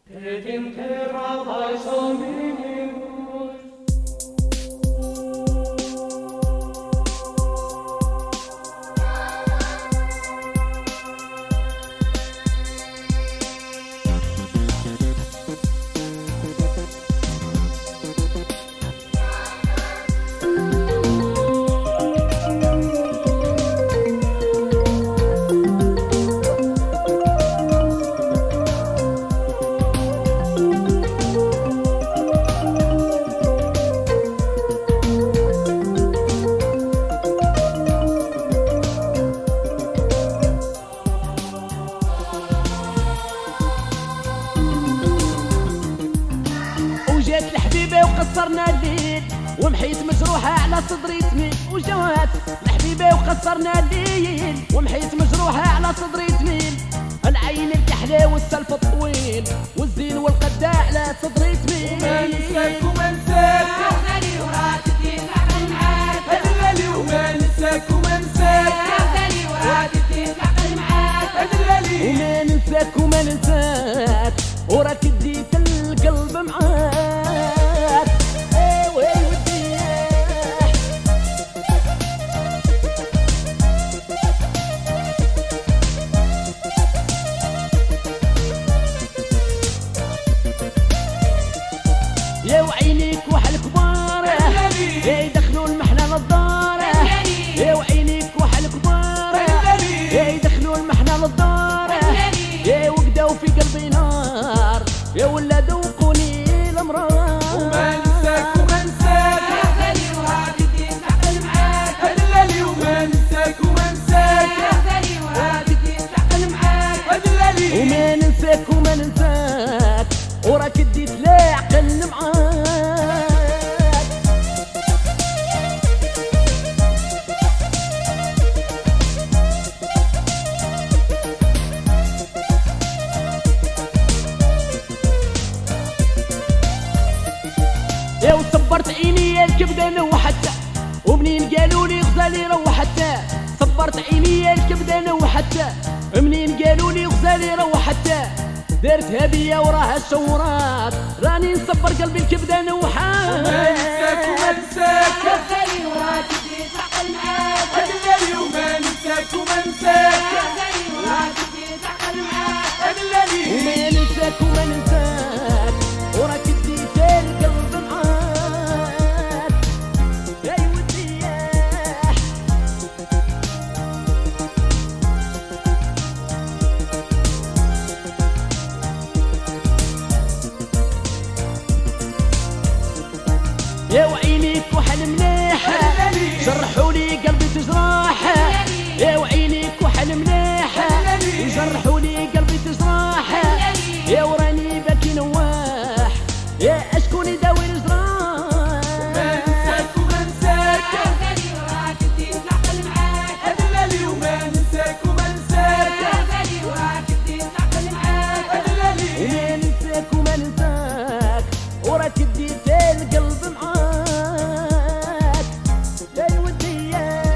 وجات الحبيبة وقصرنا الليل ومحيت مجروحة على صدري تميل. وجات الحبيبة وقصرنا الليل ومحيت مجروحة على صدري تميل. العين الكحلة والسلف الطويل والزين والقداع على صدري تميل. وما ننساك وما ننساك يا غالي وراك الدين تعقل معاك. أدلالي وما ننساك وما ننساك يا غالي وراك الدين تعقل معاك. أدلالي وما ننساك وما ننساك وراك اديت القلب معاك. ايوا يا ودي يا وعينيك وحل كبار يا يدخلوا المحنة للدار. يا وعينيك وحل كبار يا يدخلوا المحنة للدار. يا وقدوا في قلبي نار يا ولا ذوقوني الامرار. وما ننساك وما ننساك يا غالي وراك الدين تعقل معاك. أدلالي وما ننساك وما ننساك يا غالي وراك الدين تعقل معاك. أدلالي وما ننساك وما ننساك وراك اديت لا عقل معاك. يا وصبرت عيني يا الكبده نوحتها ومنين قالوا لي غزالي روحتها. صبرت عيني يا الكبده نوحتها منين قالوا لي غزالي روحتها. دارتها بيا وراها الشورات راني نصبر قلبي الكبده نوحات. وما ننساك وما ننساك يا غالي وراك الدين تعقل معاك. أدلالي وما ننساك وما ننساك يا غالي وراك الدين تعقل معاك. أدلالي وما ننساك وما ننساك وراك اديت القلب معاك. يا ودي يا وعينيك وحل مليحة جرحوا لي قلبي تجراحة. يا وعينيك وحل مليحة وجرحوا لي قلبي تجراحة. يا وراني باكي نواح يا اشكون يداوي الجراح. وما ننساك وما ننساك يا غالي وراك الدين تعقل معاك. أدلالي وما ننساك وما ننساك يا غالي وراك الدين تعقل معاك. أدلالي وما ننساك وما ننساك وراك اديت القلب معاك. يا ودي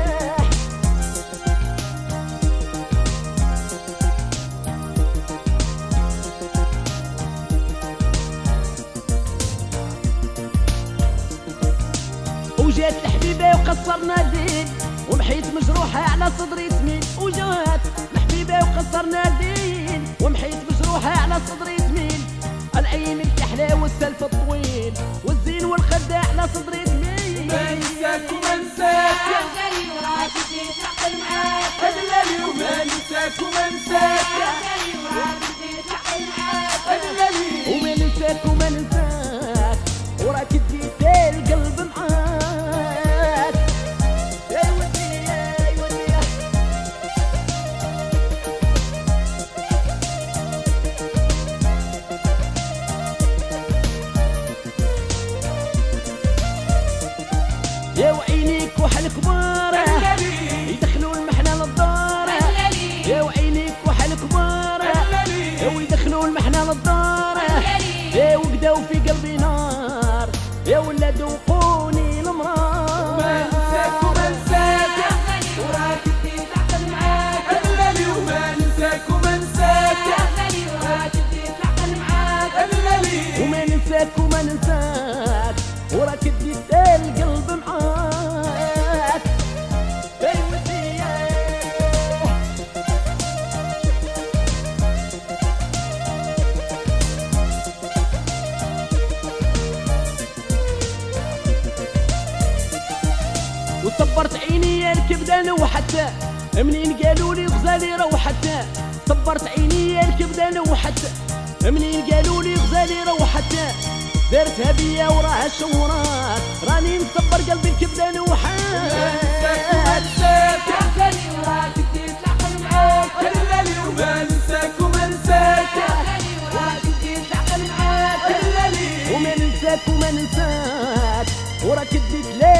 وجات الحبيبة وقصرنا الليل ومحيت مجروحة على صدري تميل. وجات الحبيبة وقصرنا الليل ومحيت مجروحة على صدري تميل. العين الكحلة والسلف الطويل والزين والخداع على صدري تميل. وما ننساك وما ننساك يا غالي وراك الدين تعقل معاك. أدلالي وما ننساك وما ننساك يا غالي وراك الدين تعقل معاك. أدلالي وما ننساك وما ننساك وراك اديت القلب معاك. يا ودي يا ودي يا وعينيك وحل كبار يدخلوا المحنة للدار. يا وعينيك وحل كبار ويدخلوا المحنة للدار. يا وقدوا في قلبي نار يا ولا ذوقوني المرار. وما ننساك وما ننساك يا غالي وراك الدين تعقل معاك. أدلالي وما ننساك وما ننساك يا غالي وراك الدين تعقل معاك. ننساك وراك اديت القلب معاك باي ودية وصبرت عيني يا الكبدان وحتى منين قالوا لي غزالي روحتنا صبرت عيني يا الكبدان وحتى منين قالوا لي غزالي روحتنا دارتها بيا وراها شورات راني نصبر قلبي الكبدان وحات يا غزالي وراك بديت نعقل معاك إلا اليوم ما ننساك وما ننساك يا غزالي وراك بديت نعقل معاك إلا اليوم وما ننساك وما ننساك وراك اديت لي